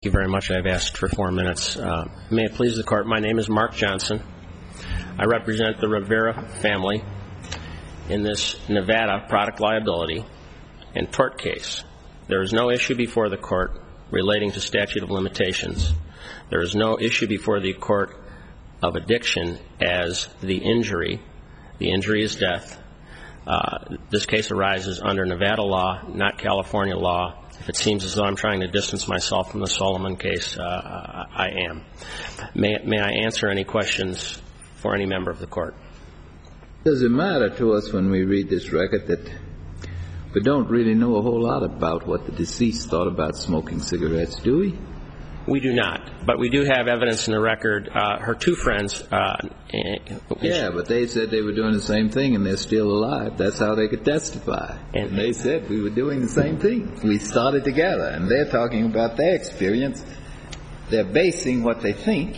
Thank you very much. I've asked for 4 minutes. May it please the Court, my name is Mark Johnson. I represent the Rivera family in this Nevada product liability and tort case. There is no issue before the Court relating to statute of limitations. There is no issue before the Court of addiction as the injury. The injury is death. This case arises under Nevada law, not California law. If it seems as though I'm trying to distance myself from the Solomon case, I am. May I answer any questions for any member of the Court? Does it matter to us when we read this record that we don't really know a whole lot about what the deceased thought about smoking cigarettes, do we? We do not, but we do have evidence in the record. Her two friends... yeah, but they said they were doing the same thing and they're still alive. That's how they could testify. And they said we were doing the same thing. We started together, and they're talking about their experience. They're basing what they think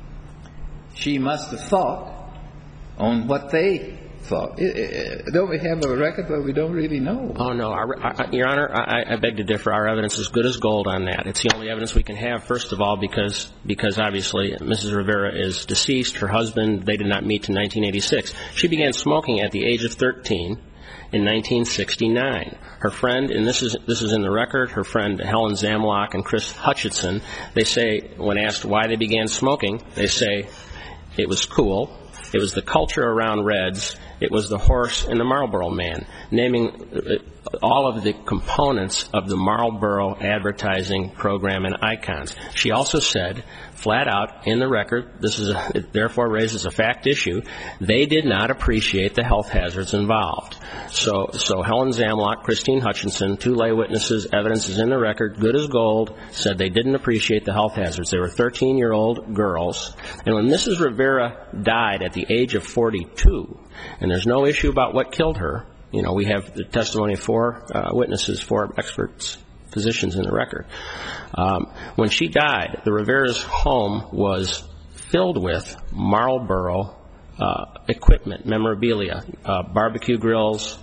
she must have thought on what they thought. Don't we have a record where we don't really know? Oh, no. Your Honor, I beg to differ. Our evidence is good as gold on that. It's the only evidence we can have, first of all, because obviously Mrs. Rivera is deceased. Her husband, they did not meet till 1986. She began smoking at the age of 13 in 1969. Her friend, and this is in the record, her friend Helen Zamlock and Chris Hutchinson, they say, when asked why they began smoking, they say it was cool. It was the culture around Reds. It was the horse and the Marlboro Man, naming all of the components of the Marlboro advertising program and icons. She also said, flat out in the record, it therefore raises a fact issue, they did not appreciate the health hazards involved. So Helen Zamlock, Christine Hutchinson, two lay witnesses, evidence is in the record, good as gold, said they didn't appreciate the health hazards. They were 13-year-old girls. And when Mrs. Rivera died at the age of 42, and there's no issue about what killed her, you know, we have the testimony of four witnesses, four experts, physicians in the record. When she died, the Rivera's home was filled with Marlboro equipment, memorabilia, barbecue grills,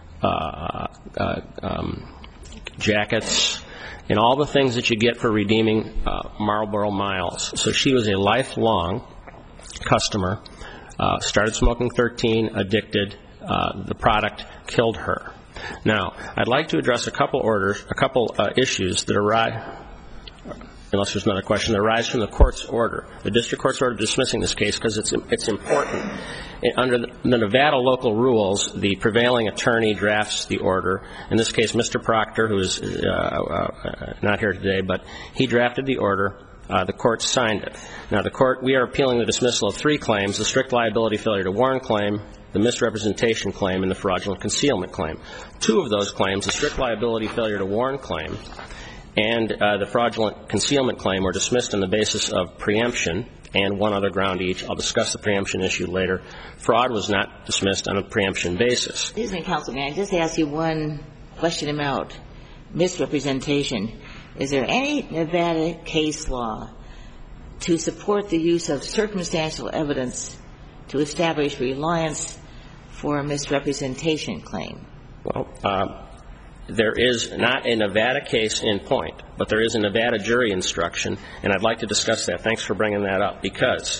jackets, and all the things that you get for redeeming Marlboro miles. So she was a lifelong customer, started smoking 13, addicted. The product killed her. Now, I'd like to address a couple issues that arise, unless there's another question, that arise from the court's order, the district court's order dismissing this case, because it's important. Under the Nevada local rules, the prevailing attorney drafts the order. In this case, Mr. Proctor, who is not here today, but he drafted the order. The court signed it. Now, we are appealing the dismissal of 3 claims: the strict liability failure to warn claim, the misrepresentation claim, and the fraudulent concealment claim. 2 of those claims, the strict liability failure to warn claim and the fraudulent concealment claim, were dismissed on the basis of preemption and one other ground each. I'll discuss the preemption issue later. Fraud was not dismissed on a preemption basis. Excuse me, Counsel, may I just ask you one question about misrepresentation? Is there any Nevada case law to support the use of circumstantial evidence to establish reliance for a misrepresentation claim? Well, there is not a Nevada case in point, but there is a Nevada jury instruction, and I'd like to discuss that. Thanks for bringing that up, because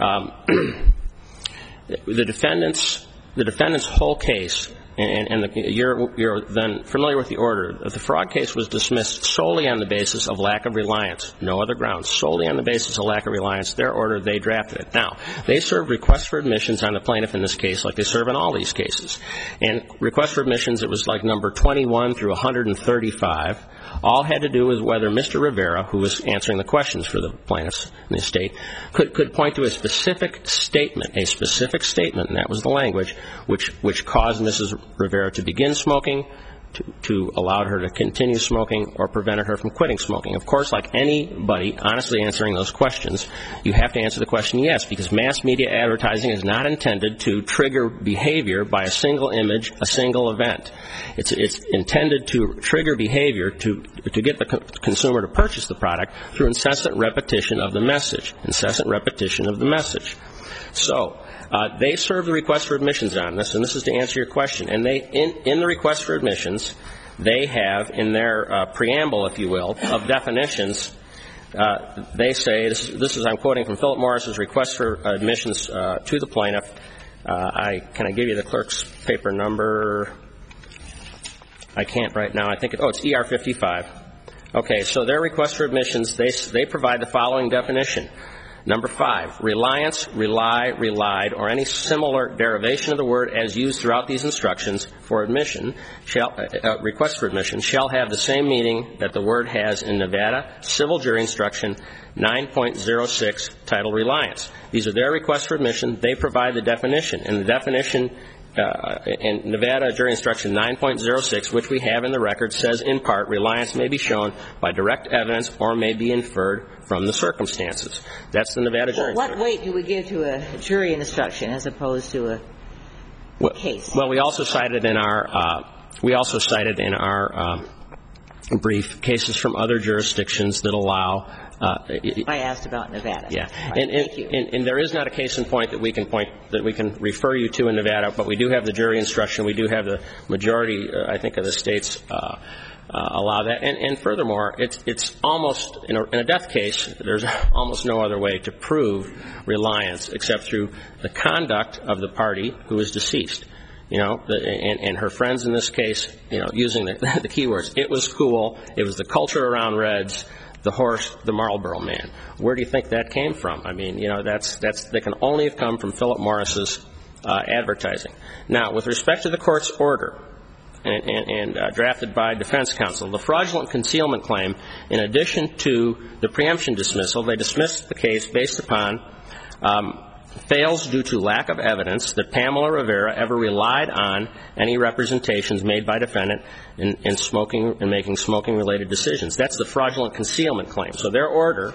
the defendant's whole case, and you're then familiar with the order. The fraud case was dismissed solely on the basis of lack of reliance, no other grounds, solely on the basis of lack of reliance. Their order, they drafted it. Now, they served requests for admissions on the plaintiff in this case, like they serve in all these cases. And requests for admissions, it was like number 21 through 135, all had to do with whether Mr. Rivera, who was answering the questions for the plaintiffs in the estate, could point to a specific statement, and that was the language, which caused Mrs. Rivera to begin smoking, to allow her to continue smoking, or prevented her from quitting smoking. Of course, like anybody honestly answering those questions, you have to answer the question yes, because mass media advertising is not intended to trigger behavior by a single image, a single event. It's intended to trigger behavior to get the consumer to purchase the product through incessant repetition of the message. So, they serve the request for admissions on this, and this is to answer your question. And in the request for admissions, they have in their preamble, if you will, of definitions, they say, this is I'm quoting from Philip Morris's request for admissions to the plaintiff. Can I give you the clerk's paper number? I can't right now. It's ER 55. Okay, so their request for admissions, they provide the following definition. Number 5, reliance, rely, relied, or any similar derivation of the word as used throughout these instructions for admission, request for admission, shall have the same meaning that the word has in Nevada Civil Jury Instruction 9.06 titled reliance. These are their requests for admission. They provide the definition. And the definition in Nevada Jury Instruction 9.06, which we have in the record, says in part, reliance may be shown by direct evidence or may be inferred from the circumstances. That's the Nevada Jury Instruction. What weight do we give to a jury instruction as opposed to a case? Well, we also cited in our brief cases from other jurisdictions that allow. I asked about Nevada. Yeah, right, thank you. And there is not a case in point that we can refer you to in Nevada, but we do have the jury instruction. We do have the majority, I think, of the states allow that. And furthermore, it's almost in a death case. There's almost no other way to prove reliance except through the conduct of the party who is deceased. And her friends in this case, using the keywords. It was cool. It was the culture around Reds. The horse, the Marlboro man. Where do you think that came from? I mean, that can only have come from Philip Morris's advertising. Now, with respect to the court's order and drafted by defense counsel, the fraudulent concealment claim, in addition to the preemption dismissal, they dismissed the case based upon fails due to lack of evidence that Pamela Rivera ever relied on any representations made by defendant in smoking and making smoking-related decisions. That's the fraudulent concealment claim. So their order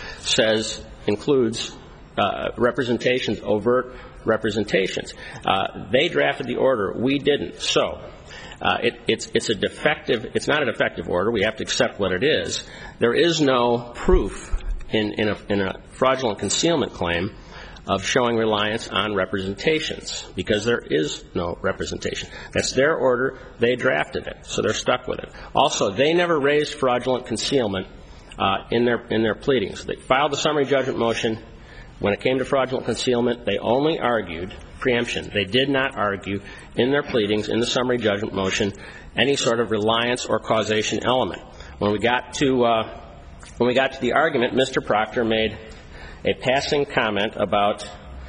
includes representations, overt representations. They drafted the order. We didn't. So it's not a defective order. We have to accept what it is. There is no proof in a fraudulent concealment claim of showing reliance on representations, because there is no representation. That's their order. They drafted it, so they're stuck with it. Also, they never raised fraudulent concealment in their pleadings. They filed the summary judgment motion. When it came to fraudulent concealment, they only argued preemption. They did not argue in their pleadings, in the summary judgment motion, any sort of reliance or causation element. When we got to the argument, Mr. Proctor made a passing comment about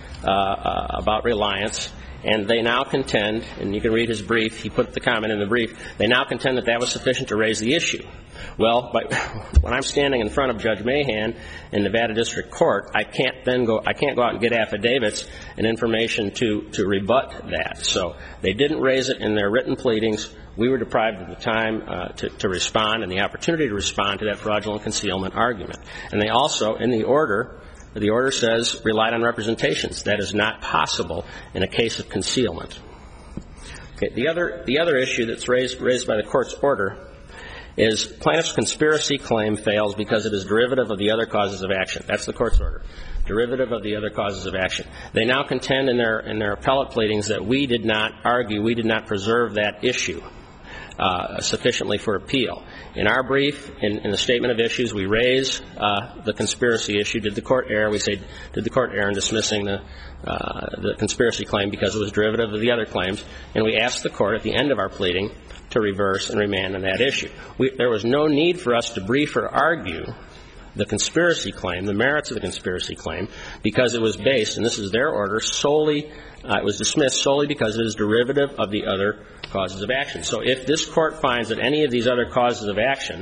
reliance, and they now contend, and you can read his brief, he put the comment in the brief, they now contend that was sufficient to raise the issue. Well, when I'm standing in front of Judge Mahan in Nevada District Court, I can't go out and get affidavits and information to rebut that. So they didn't raise it in their written pleadings. We were deprived of the time to respond and the opportunity to respond to that fraudulent concealment argument. And they also, in the order says relied on representations. That is not possible in a case of concealment. Okay, the other issue that's raised by the court's order is plaintiff's conspiracy claim fails because it is derivative of the other causes of action. That's the court's order. Derivative of the other causes of action. They now contend in their appellate pleadings that we did not argue, we did not preserve that issue sufficiently for appeal. In our brief, in the statement of issues, we raise the conspiracy issue. Did the court err? We say, did the court err in dismissing the conspiracy claim because it was derivative of the other claims? And we asked the court at the end of our pleading to reverse and remand on that issue. There was no need for us to brief or argue the conspiracy claim, the merits of the conspiracy claim, because it was based, and this is their order, solely, it was dismissed solely because it is derivative of the other causes of action. So if this court finds that any of these other causes of action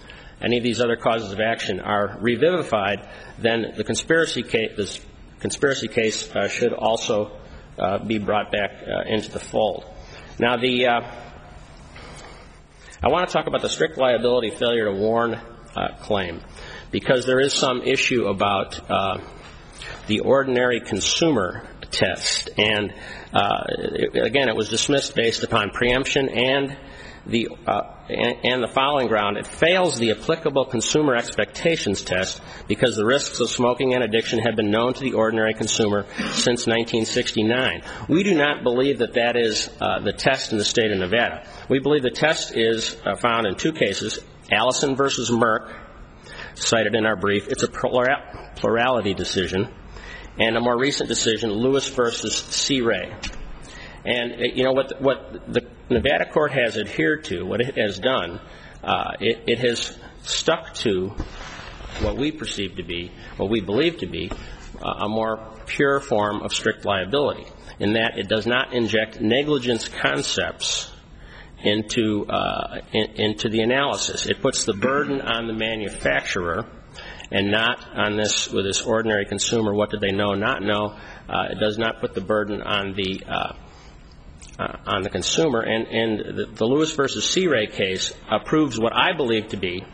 are revivified, then the conspiracy case should also be brought back into the fold. Now, I want to talk about the strict liability failure to warn claim, because there is some issue about the ordinary consumer test. And again, it was dismissed based upon preemption and the following ground. It fails the applicable consumer expectations test because the risks of smoking and addiction have been known to the ordinary consumer since 1969. We do not believe that is the test in the state of Nevada. We believe the test is found in two cases, Allison versus Merck, cited in our brief. It's a plurality decision. And a more recent decision, Lewis versus C. Ray. And, you know, what the Nevada court has adhered to, what it has done, it has stuck to what we perceive to be, what we believe to be, a more pure form of strict liability, in that it does not inject negligence concepts into the analysis. It puts the burden on the manufacturer and not on this, with this ordinary consumer, what did they know, not know. It does not put the burden on the consumer. And the Lewis versus C. Ray case approves what I believe to be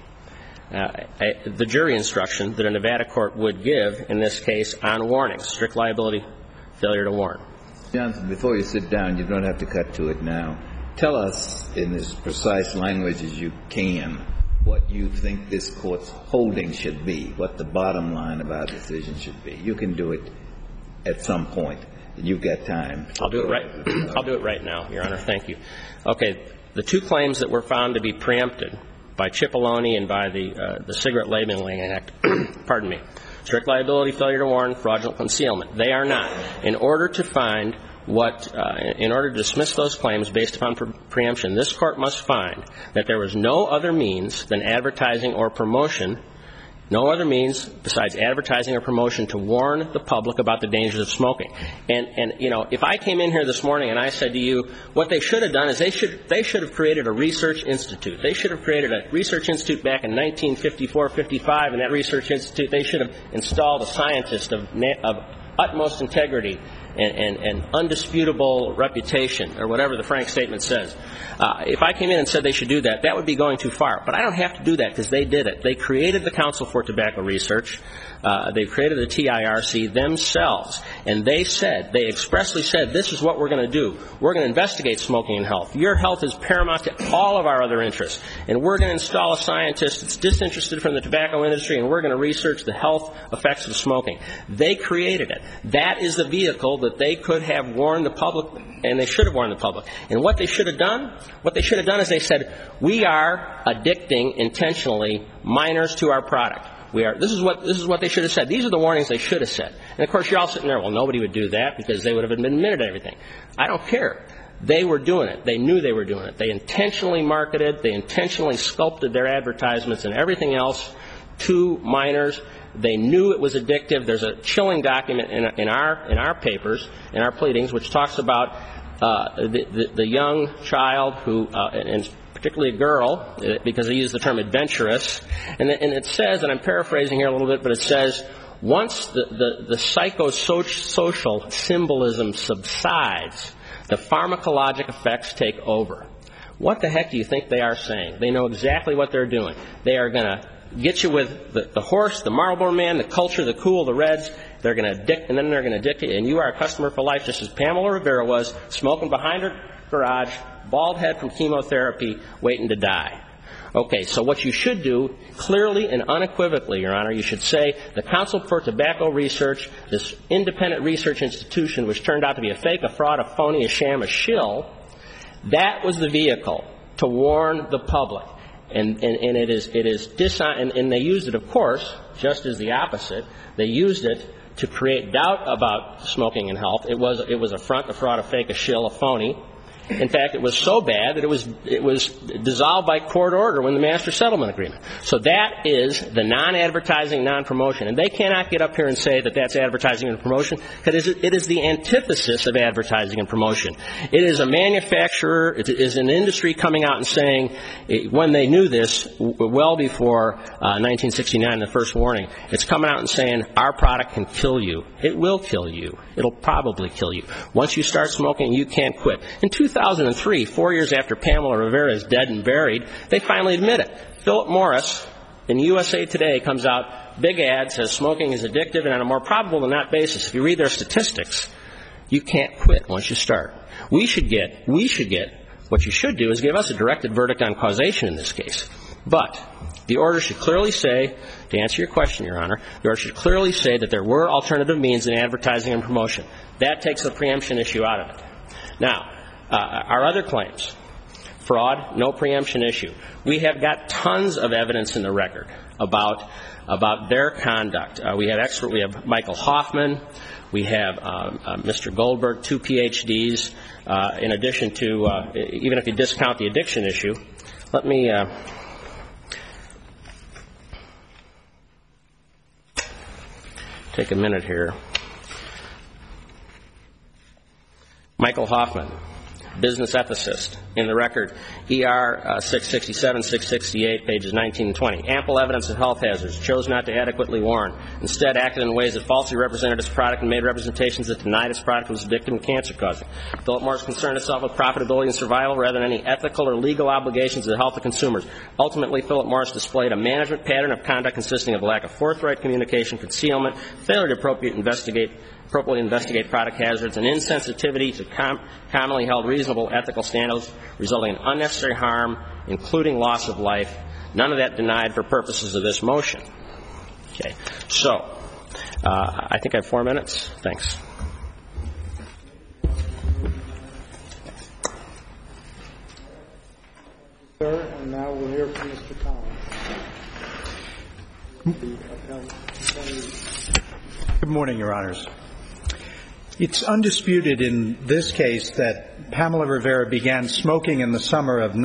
the jury instruction that a Nevada court would give in this case on warnings, strict liability, failure to warn. Johnson, before you sit down, you don't have to cut to it now. Tell us in as precise language as you can what you think this court's holding should be, what the bottom line of our decision should be. You can do it at some point. You've got time. I'll do it right. I'll do it right now, Your Honor. Thank you. Okay. The two claims that were found to be preempted by Cipollone and by the Cigarette Labeling Act, pardon me, strict liability, failure to warn, fraudulent concealment. They are not. In order to find in order to dismiss those claims based upon preemption, this court must find that there was no other means than advertising or promotion, no other means besides advertising or promotion to warn the public about the dangers of smoking. And you know, if I came in here this morning and I said to you, what they should have done is they should have created a research institute. They should have created a research institute back in 1954-55, and that research institute, they should have installed a scientist of utmost integrity and undisputable reputation, or whatever the Frank statement says. If I came in and said they should do that, that would be going too far. But I don't have to do that because they did it. They created the Council for Tobacco Research. They created the TIRC themselves. And they expressly said, this is what we're going to do. We're going to investigate smoking and health. Your health is paramount to all of our other interests. And we're going to install a scientist that's disinterested from the tobacco industry, and we're going to research the health effects of smoking. They created it. That is the vehicle that they could have warned the public, and they should have warned the public. And what they should have done is they said, we are addicting intentionally minors to our product. This is what they should have said. These are the warnings they should have said. And of course, you're all sitting there, well, nobody would do that because they would have admitted everything. I don't care. They were doing it. They knew they were doing it. They intentionally marketed. They intentionally sculpted their advertisements and everything else to minors. They knew it was addictive. There's a chilling document in our papers, in our pleadings, which talks about the young child who, and particularly a girl, because they use the term adventurous, and it says, and I'm paraphrasing here a little bit, but it says, once the psychosocial symbolism subsides, the pharmacologic effects take over. What the heck do you think they are saying? They know exactly what they're doing. They are going to get you with the horse, the Marlboro Man, the culture, the cool, the Reds. They're going to addict, and then they're going to addict you, and you are a customer for life, just as Pamela Rivera was, smoking behind her garage, bald head from chemotherapy, waiting to die. Okay, so what you should do, clearly and unequivocally, Your Honor, you should say the Council for Tobacco Research, this independent research institution, which turned out to be a fake, a fraud, a phony, a sham, a shill, that was the vehicle to warn the public. And it is and they used it, of course, just as the opposite. They used it to create doubt about smoking and health. It was a front, a fraud, a fake, a shill, a phony. In fact, it was so bad that it was dissolved by court order when the Master Settlement Agreement. So that is the non-advertising, non-promotion. And they cannot get up here and say that that's advertising and promotion, because it is the antithesis of advertising and promotion. It is a manufacturer, it is an industry coming out and saying, when they knew this, well before 1969, the first warning, it's coming out and saying, our product can kill you. It will kill you. It'll probably kill you. Once you start smoking, you can't quit. In 2003, 4 years after Pamela Rivera is dead and buried, they finally admit it. Philip Morris in USA Today comes out, big ad, says smoking is addictive, and on a more probable than not basis, if you read their statistics, you can't quit once you start. We should get, what you should do is give us a directed verdict on causation in this case. But the order should clearly say, to answer your question, Your Honor, the order should clearly say that there were alternative means in advertising and promotion. That takes the preemption issue out of it. Now, our other claims, fraud, no preemption issue. We have got tons of evidence in the record about their conduct. We have Michael Hoffman, we have Mr. Goldberg, 2 PhDs, in addition to, even if you discount the addiction issue. Let me take a minute here. Michael Hoffman, business ethicist, in the record, ER 667, 668, pages 19 and 20. Ample evidence of health hazards, chose not to adequately warn. Instead, acted in ways that falsely represented its product and made representations that denied its product was addictive and cancer-causing. Philip Morris concerned itself with profitability and survival rather than any ethical or legal obligations to the health of consumers. Ultimately, Philip Morris displayed a management pattern of conduct consisting of a lack of forthright communication, concealment, failure to appropriately investigate product hazards, and insensitivity to commonly held reasonable ethical standards, resulting in unnecessary harm, including loss of life. None of that denied for purposes of this motion. Okay. So, I think I have 4 minutes. Thanks. Sir, and now we'll hear from Mr. Collins. Good morning, Your Honors. It's undisputed in this case that Pamela Rivera began smoking in the summer of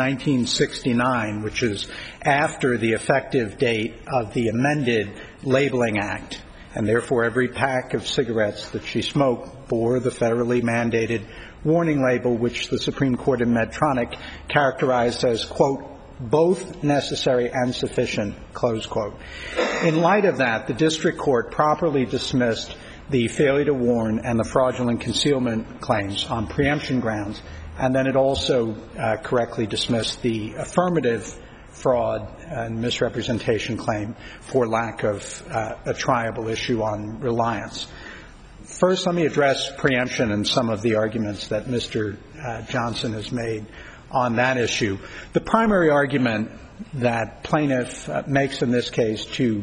1969, which is after the effective date of the amended Labeling Act, and therefore every pack of cigarettes that she smoked bore the federally mandated warning label, which the Supreme Court in Medtronic characterized as, quote, both necessary and sufficient, close quote. In light of that, the district court properly dismissed the failure to warn and the fraudulent concealment claims on preemption grounds, and then it also correctly dismissed the affirmative fraud and misrepresentation claim for lack of a triable issue on reliance. First, let me address preemption and some of the arguments that Mr. Johnson has made on that issue. The primary argument that plaintiff makes in this case to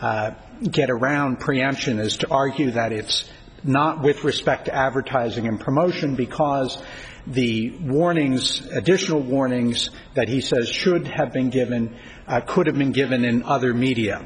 get around preemption is to argue that it's not with respect to advertising and promotion because the warnings, additional warnings that he says should have been given, could have been given in other media.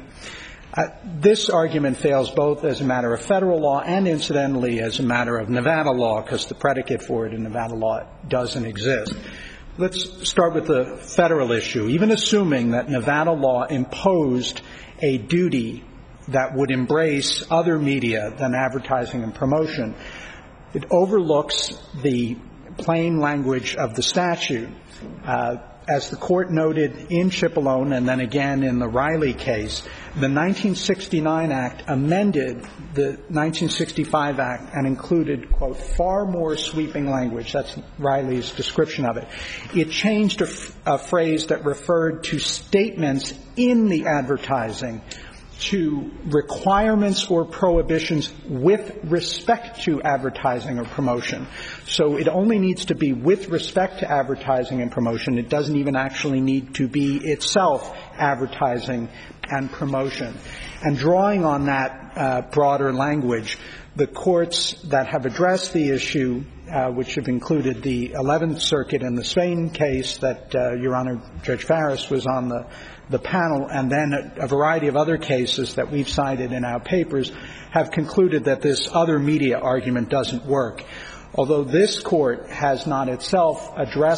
This argument fails both as a matter of federal law and incidentally as a matter of Nevada law, because the predicate for it in Nevada law doesn't exist. Let's start with the federal issue. Even assuming that Nevada law imposed a duty that would embrace other media than advertising and promotion, it overlooks the plain language of the statute. As the court noted in Cipollone and then again in the Riley case, the 1969 Act amended the 1965 Act and included, quote, far more sweeping language. That's Riley's description of it. It changed a phrase that referred to statements in the advertising to requirements or prohibitions with respect to advertising or promotion. So it only needs to be with respect to advertising and promotion. It doesn't even actually need to be itself advertising and promotion. And drawing on that broader language, the courts that have addressed the issue, which have included the 11th Circuit in the Spain case that Your Honor, Judge Farris was on the panel, and then a variety of other cases that we've cited in our papers, have concluded that this other media argument doesn't work. Although this Court has not itself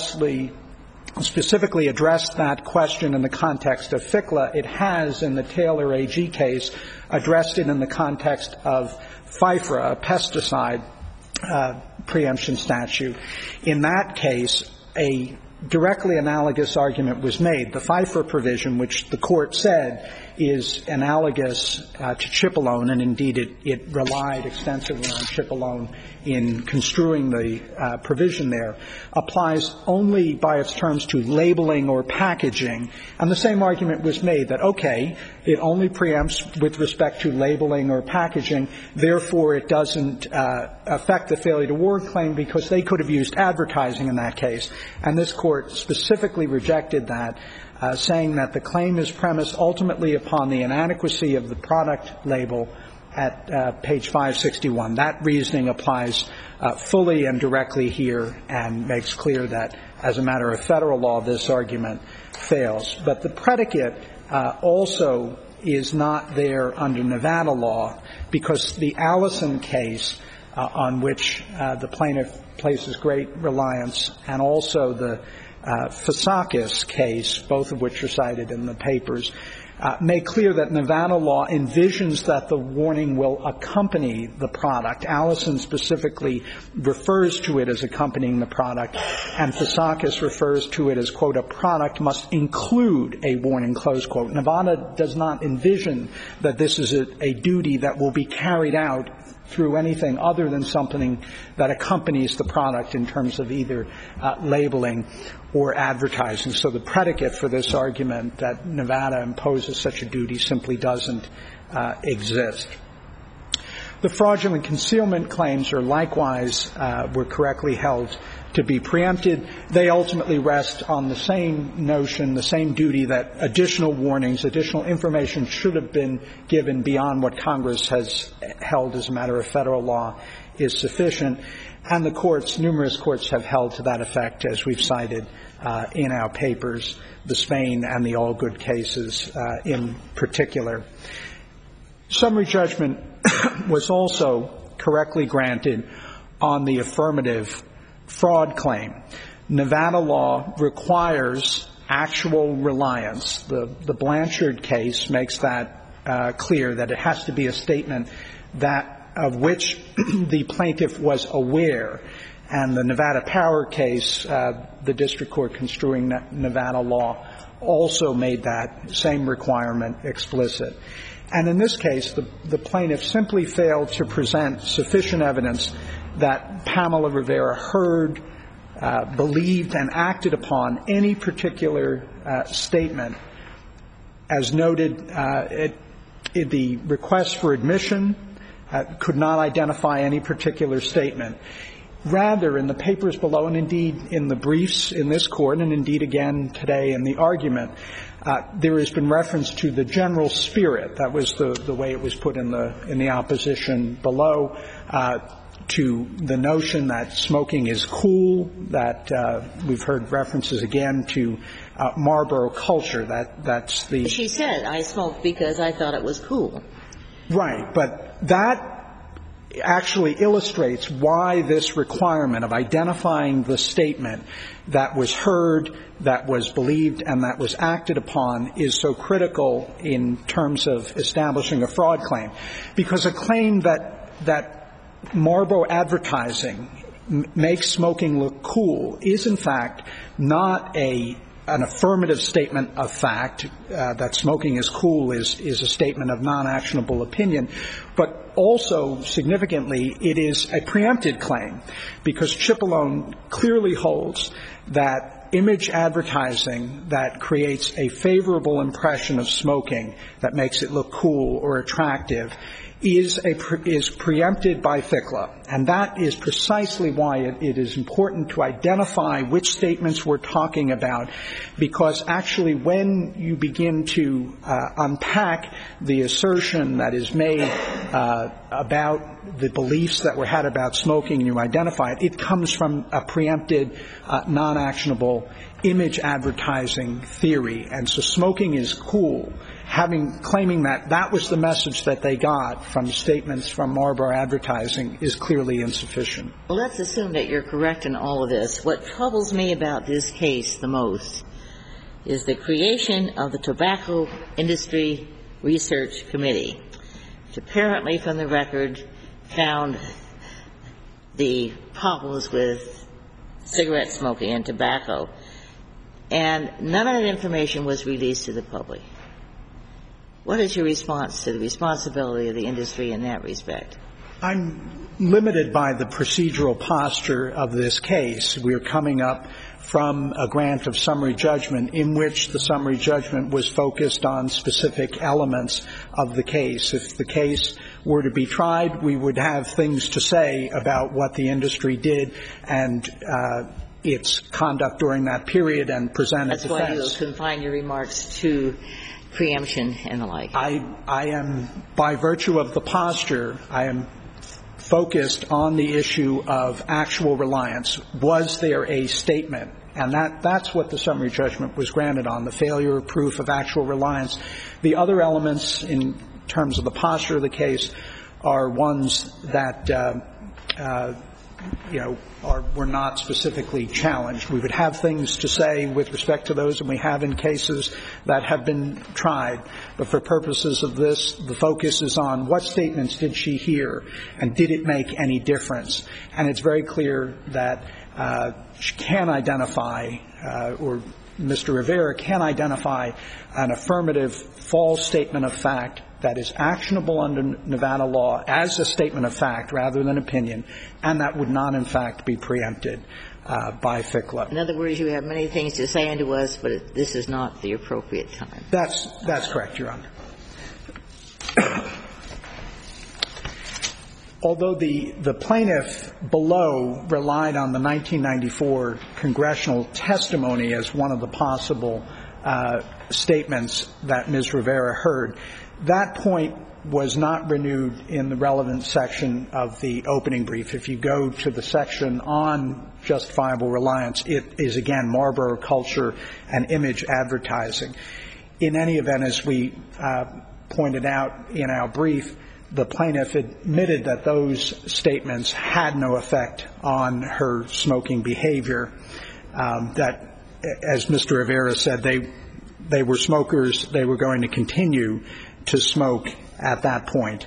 specifically addressed that question in the context of FICLA, it has, in the Taylor AG case, addressed it in the context of FIFRA, a pesticide preemption statute. In that case, a directly analogous argument was made. The FIFRA provision, which the Court said is analogous to Cipollone, and indeed it relied extensively on Cipollone in construing the provision there, applies only by its terms to labeling or packaging. And the same argument was made that, okay, it only preempts with respect to labeling or packaging, therefore it doesn't affect the failure to warn claim because they could have used advertising in that case. And this Court specifically rejected that, saying that the claim is premised ultimately upon the inadequacy of the product label at page 561. That reasoning applies fully and directly here and makes clear that, as a matter of federal law, this argument fails. But the predicate also is not there under Nevada law because the Allison case, on which the plaintiff places great reliance, and also the Fasakis case, both of which are cited in the papers, make clear that Nevada law envisions that the warning will accompany the product. Allison specifically refers to it as accompanying the product, and Fasakis refers to it as, quote, a product must include a warning, close quote. Nevada does not envision that this is a duty that will be carried out through anything other than something that accompanies the product in terms of either labeling or advertising. So the predicate for this argument that Nevada imposes such a duty simply doesn't exist. The fraudulent concealment claims are likewise were correctly held to be preempted. They ultimately rest on the same notion, the same duty that additional warnings, additional information should have been given beyond what Congress has held as a matter of federal law is sufficient. And the courts, numerous courts have held to that effect, as we've cited in our papers, the Spain and the Allgood cases in particular. Summary judgment was also correctly granted on the affirmative fraud claim. Nevada law requires actual reliance. The Blanchard case makes that clear, that it has to be a statement that of which the plaintiff was aware. And the Nevada Power case, the district court construing Nevada law, also made that same requirement explicit. And in this case, the plaintiff simply failed to present sufficient evidence that Pamela Rivera heard, believed, and acted upon any particular statement. As noted, the request for admission could not identify any particular statement. Rather, in the papers below, and indeed in the briefs in this court, and indeed again today in the argument, there has been reference to the general spirit. That was the way it was put in the opposition below, to the notion that smoking is cool, that we've heard references again to Marlboro culture. That's the... She said, I smoked because I thought it was cool. Right, but that actually illustrates why this requirement of identifying the statement that was heard, that was believed, and that was acted upon is so critical in terms of establishing a fraud claim. Because a claim that Marlboro advertising makes smoking look cool is, in fact, not an affirmative statement of fact. That smoking is cool is a statement of non-actionable opinion. But also, significantly, it is a preempted claim, because Cipollone clearly holds that image advertising that creates a favorable impression of smoking, that makes it look cool or attractive, is preempted by FICLA. And that is precisely why it is important to identify which statements we're talking about, because actually when you begin to unpack the assertion that is made about the beliefs that were had about smoking, and you identify it, it comes from a preempted, non-actionable image advertising theory. And so smoking is cool, claiming that was the message that they got from statements from Marlboro advertising, is clearly insufficient. Well, let's assume that you're correct in all of this. What troubles me about this case the most is the creation of the Tobacco Industry Research Committee, which apparently, from the record, found the problems with cigarette smoking and tobacco, and none of that information was released to the public. What is your response to the responsibility of the industry in that respect? I'm limited by the procedural posture of this case. We're coming up from a grant of summary judgment in which the summary judgment was focused on specific elements of the case. If the case were to be tried, we would have things to say about what the industry did and its conduct during that period and present a defense. That's why you confine your remarks to preemption and the like. I am, by virtue of the posture, I am focused on the issue of actual reliance. Was there a statement And that's what the summary judgment was granted on, the failure of proof of actual reliance. The other elements in terms of the posture of the case are ones that, were not specifically challenged. We would have things to say with respect to those, and we have in cases that have been tried. But for purposes of this, the focus is on what statements did she hear, and did it make any difference? And it's very clear that she can identify, or Mr. Rivera can identify an affirmative false statement of fact that is actionable under Nevada law as a statement of fact rather than opinion, and that would not, in fact, be preempted by FICLA. In other words, you have many things to say unto us, but this is not the appropriate time. That's correct, Your Honor. Although the plaintiff below relied on the 1994 congressional testimony as one of the possible statements that Ms. Rivera heard, that point was not renewed in the relevant section of the opening brief. If you go to the section on justifiable reliance, it is, again, Marlboro culture and image advertising. In any event, as we pointed out in our brief, the plaintiff admitted that those statements had no effect on her smoking behavior, that, as Mr. Rivera said, they were smokers, they were going to continue to smoke at that point.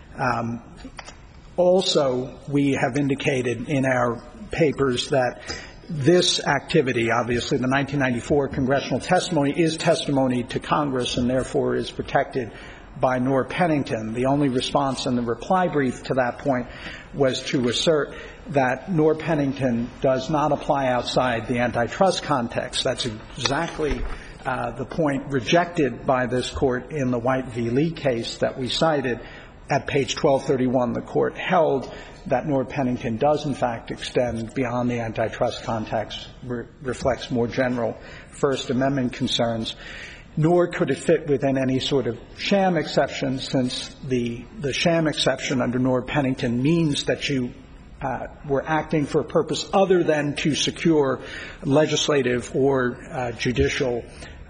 Also, we have indicated in our papers that this activity, obviously the 1994 congressional testimony, is testimony to Congress and therefore is protected by Norr Pennington. The only response in the reply brief to that point was to assert that Norr Pennington does not apply outside the antitrust context. That's exactly the point rejected by this Court in the White v. Lee case that we cited. At page 1231, the Court held that Norr Pennington does, in fact, extend beyond the antitrust context, reflects more general First Amendment concerns, nor could it fit within any sort of sham exception, since the sham exception under Norr Pennington means that you were acting for a purpose other than to secure legislative or judicial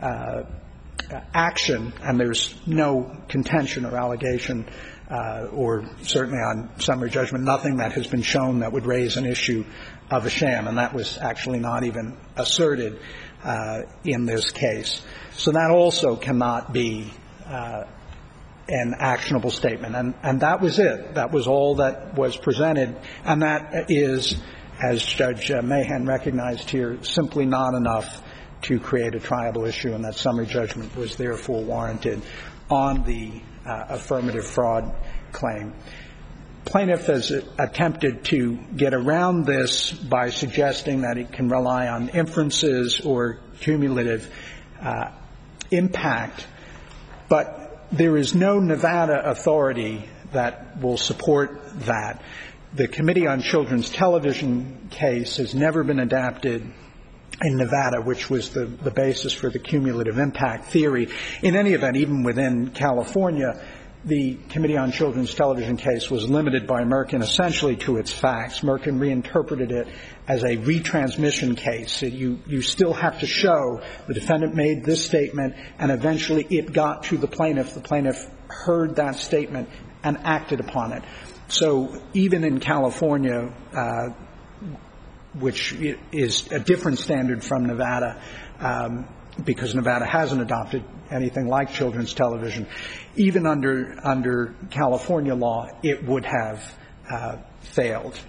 action, and there's no contention or allegation or certainly on summary judgment, nothing that has been shown that would raise an issue of a sham, and that was actually not even asserted in this case. So that also cannot be an actionable statement. And that was it. That was all that was presented. And that is, as Judge Mahan recognized here, simply not enough to create a triable issue, and that summary judgment was therefore warranted on the affirmative fraud claim. Plaintiff has attempted to get around this by suggesting that it can rely on inferences or cumulative impact, but there is no Nevada authority that will support that. The Committee on Children's Television case has never been adapted in Nevada, which was the basis for the cumulative impact theory. In any event, even within California, the Committee on Children's Television case was limited by Merkin essentially to its facts. Merkin reinterpreted it as a retransmission case. You still have to show the defendant made this statement, and eventually it got to the plaintiff. The plaintiff heard that statement and acted upon it. So even in California, which is a different standard from Nevada, because Nevada hasn't adopted anything like children's television, even under California law, it would have failed.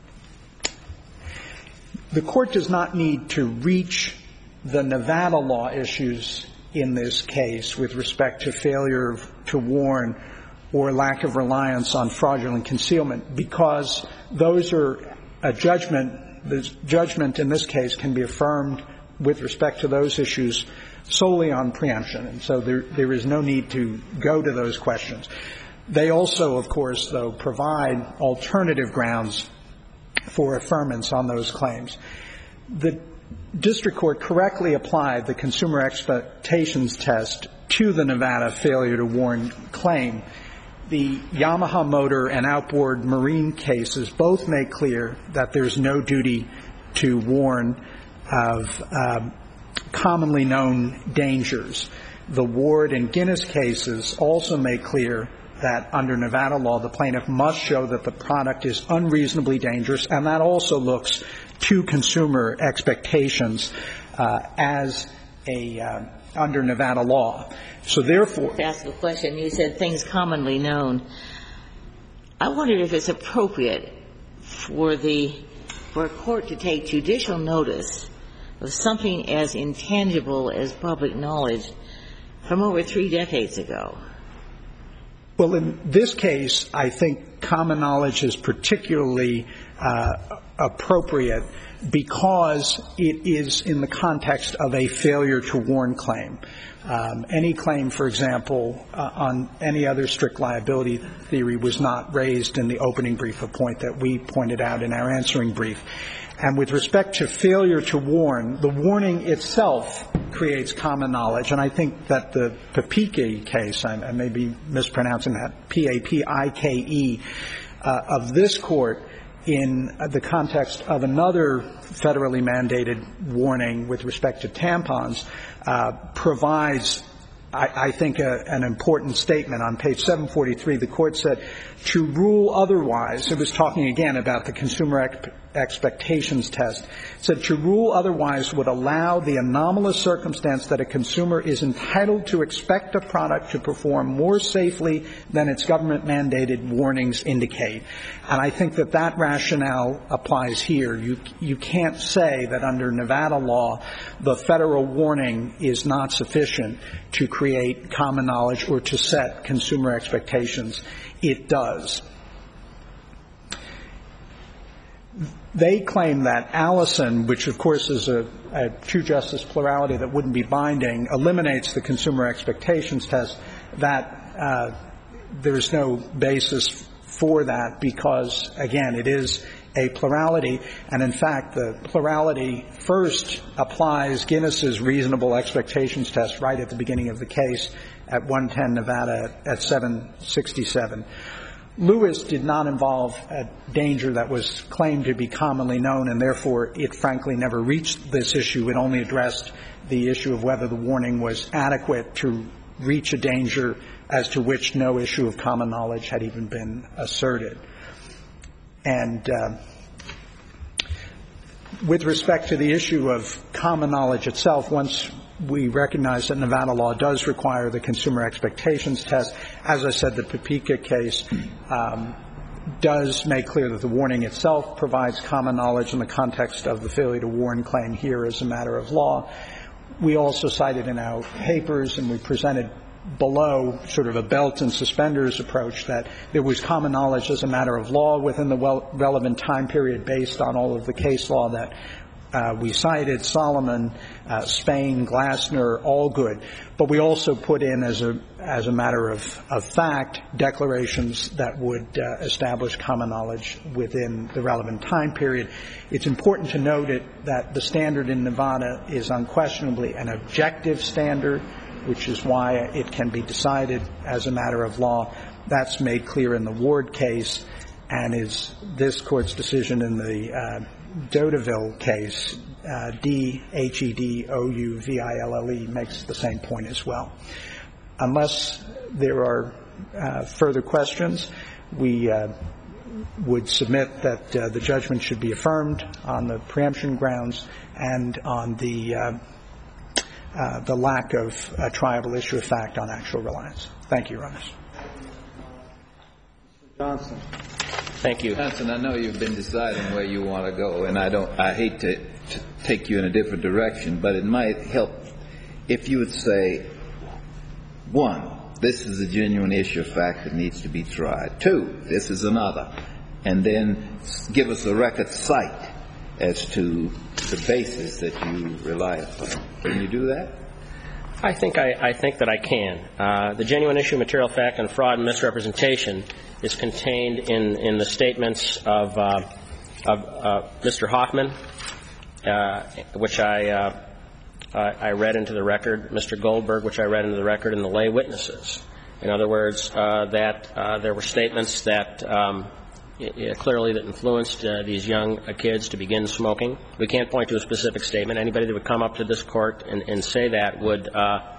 The Court does not need to reach the Nevada law issues in this case with respect to failure to warn or lack of reliance on fraudulent concealment, because those are a judgment. The judgment in this case can be affirmed with respect to those issues solely on preemption, and so there is no need to go to those questions. They also, of course, though, provide alternative grounds for affirmance on those claims. The district court correctly applied the consumer expectations test to the Nevada failure to warn claim. The Yamaha Motor and Outboard Marine cases both make clear that there's no duty to warn of commonly known dangers. The Ward and Guinness cases also make clear that under Nevada law, the plaintiff must show that the product is unreasonably dangerous, and that also looks to consumer expectations under Nevada law. So therefore, to ask a question, you said things commonly known. I wondered if it's appropriate for a court to take judicial notice of something as intangible as public knowledge from over 3 decades ago. Well, in this case, I think common knowledge is particularly appropriate because it is in the context of a failure to warn claim. Any claim, for example, on any other strict liability theory was not raised in the opening brief, a point that we pointed out in our answering brief. And with respect to failure to warn, the warning itself creates common knowledge. And I think that the Papike case, I may be mispronouncing that, Papike, of this court in the context of another federally mandated warning with respect to tampons, provides, I think, an important statement. On page 743, the court said, to rule otherwise, it was talking again about the consumer expectations test, said to rule otherwise would allow the anomalous circumstance that a consumer is entitled to expect a product to perform more safely than its government-mandated warnings indicate. And I think that that rationale applies here. You can't say that under Nevada law the federal warning is not sufficient to create common knowledge or to set consumer expectations. It does. They claim that Allison, which of course is a true justice plurality that wouldn't be binding, eliminates the consumer expectations test, that there's no basis for that because, again, it is a plurality. And in fact, the plurality first applies Guinness's reasonable expectations test right at the beginning of the case at 110 Nevada at 767. Lewis did not involve a danger that was claimed to be commonly known, and therefore it frankly never reached this issue. It only addressed the issue of whether the warning was adequate to reach a danger as to which no issue of common knowledge had even been asserted. And with respect to the issue of common knowledge itself, once we recognize that Nevada law does require the consumer expectations test, as I said, the Papike case does make clear that the warning itself provides common knowledge in the context of the failure to warn claim here as a matter of law. We also cited in our papers, and we presented below sort of a belt and suspenders approach, that there was common knowledge as a matter of law within the relevant time period based on all of the case law that we cited, Solomon, Spain, Glassner, all good. But we also put in as a matter of fact declarations that would establish common knowledge within the relevant time period. It's important to note that the standard in Nevada is unquestionably an objective standard, which is why it can be decided as a matter of law. That's made clear in the Ward case, and is this Court's decision in the Dodeville case, D-H-E-D-O-U-V-I-L-L-E, makes the same point as well. Unless there are further questions, we would submit that the judgment should be affirmed on the preemption grounds and on the lack of a triable issue of fact on actual reliance. Thank you, Your Honor. Mr. Johnson. Thank you. Johnson, I know you've been deciding where you want to go, and I hate to take you in a different direction, but it might help if you would say, 1, this is a genuine issue of fact that needs to be tried. 2, this is another. And then give us a record cite as to the basis that you rely upon. Can you do that? I think that I can. The genuine issue of material fact and fraud and misrepresentation is contained in the statements of Mr. Hoffman, which I read into the record, Mr. Goldberg, which I read into the record, and the lay witnesses. In other words, that there were statements that clearly that influenced these young kids to begin smoking. We can't point to a specific statement. Anybody that would come up to this court and say that would...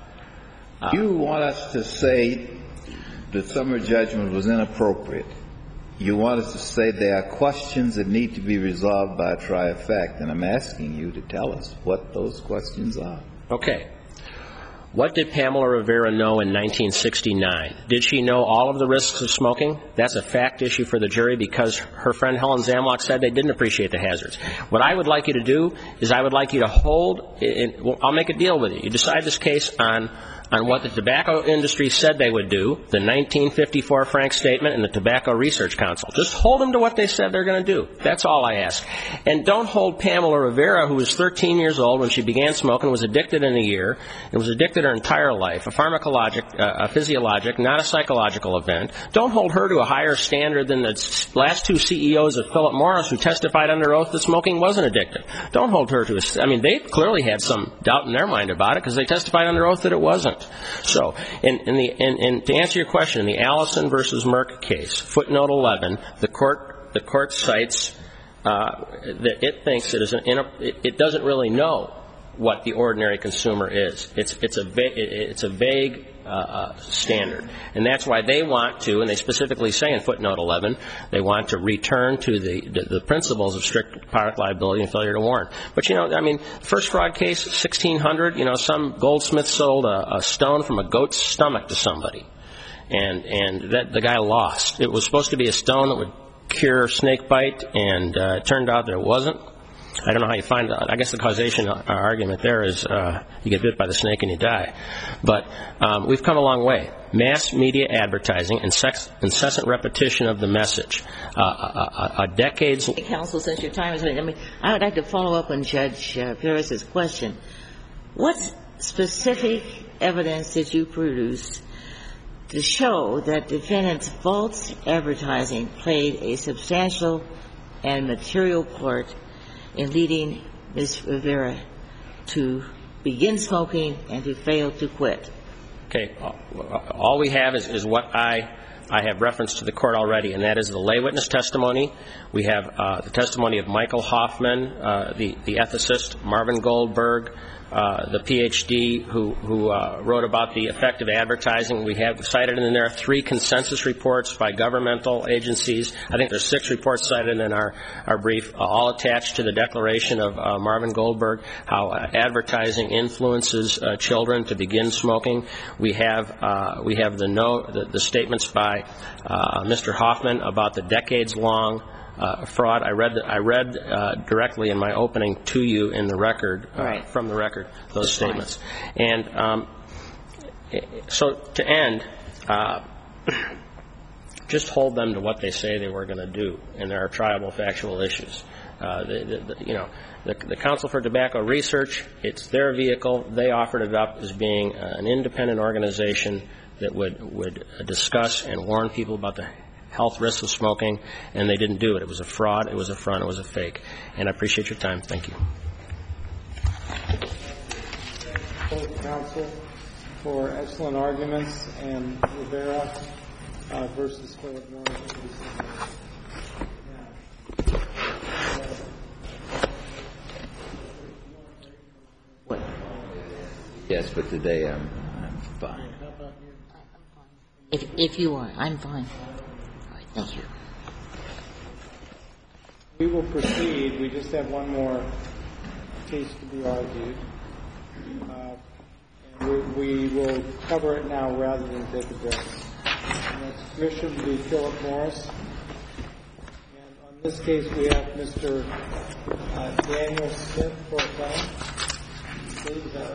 You want us to say the summary judgment was inappropriate. You want us to say there are questions that need to be resolved by a trier of fact, and I'm asking you to tell us what those questions are. Okay. What did Pamela Rivera know in 1969? Did she know all of the risks of smoking? That's a fact issue for the jury because her friend Helen Zamlock said they didn't appreciate the hazards. What I would like you to do is I would like you to hold, I'll make a deal with you. You decide this case on what the tobacco industry said they would do, the 1954 Frank Statement and the Tobacco Research Council. Just hold them to what they said they're going to do. That's all I ask. And don't hold Pamela Rivera, who was 13 years old when she began smoking, was addicted in a year, and was addicted her entire life, a physiologic, not a psychological event. Don't hold her to a higher standard than the last two CEOs of Philip Morris who testified under oath that smoking wasn't addictive. Don't hold her to they clearly had some doubt in their mind about it because they testified under oath that it wasn't. So, to answer your question, in the Allison versus Merck case, footnote 11, the court cites that it thinks it doesn't really know what the ordinary consumer is. It's a vague standard, and that's why they want to, and they specifically say in footnote 11, they want to return to the principles of strict product liability and failure to warn. But first fraud case, 1600, some goldsmith sold a stone from a goat's stomach to somebody, and that the guy lost. It was supposed to be a stone that would cure snake bite, and it turned out that it wasn't. I don't know how you find that. I guess the causation argument there is you get bit by the snake and you die. But we've come a long way. Mass media advertising, incessant repetition of the message, decades... Counsel, since your time is running, I would like to follow up on Judge Ferris's question. What specific evidence did you produce to show that defendants' false advertising played a substantial and material part in leading Ms. Rivera to begin smoking and to fail to quit? Okay. All we have is what I have referenced to the court already, and that is the lay witness testimony. We have the testimony of Michael Hoffman, the ethicist, Marvin Goldberg, the PhD who wrote about the effect of advertising. We have cited in there 3 consensus reports by governmental agencies. I think there's 6 reports cited in our brief, all attached to the declaration of Marvin Goldberg, how advertising influences children to begin smoking. We have the statements by Mr. Hoffman about the decades-long fraud. I read directly in my opening to you in the record, from the record, those statements. And so to end, just hold them to what they say they were going to do, and there are triable factual issues. The Council for Tobacco Research, it's their vehicle. They offered it up as being an independent organization that would discuss and warn people about the health risks of smoking, and they didn't do it. It was a fraud, it was a front, it was a fake. And I appreciate your time. Thank you. Both counsel for excellent arguments, and Rivera versus Philip Morris. Yes, but today I'm fine. If you are, I'm fine. Thank you. We will proceed. We just have one more case to be argued. And we will cover it now rather than take a break. The next commission will be Philip Morris. And on this case, we have Mr. Daniel Smith for